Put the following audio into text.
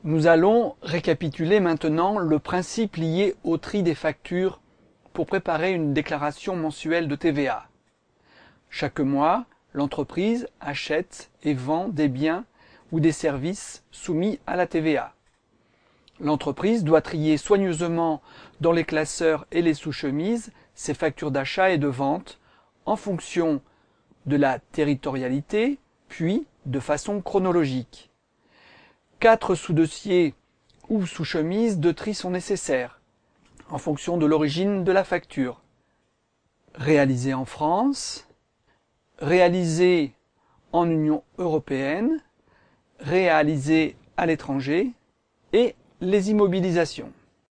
Nous allons récapituler maintenant le principe lié au tri des factures pour préparer une déclaration mensuelle de TVA. Chaque mois, l'entreprise achète et vend des biens ou des services soumis à la TVA. L'entreprise doit trier soigneusement dans les classeurs et les sous-chemises ses factures d'achat et de vente en fonction de la territorialité, puis de façon chronologique. 4 sous-dossiers ou sous-chemises de tri sont nécessaires, en fonction de l'origine de la facture. Réalisé en France, réalisé en Union européenne, réalisé à l'étranger et les immobilisations.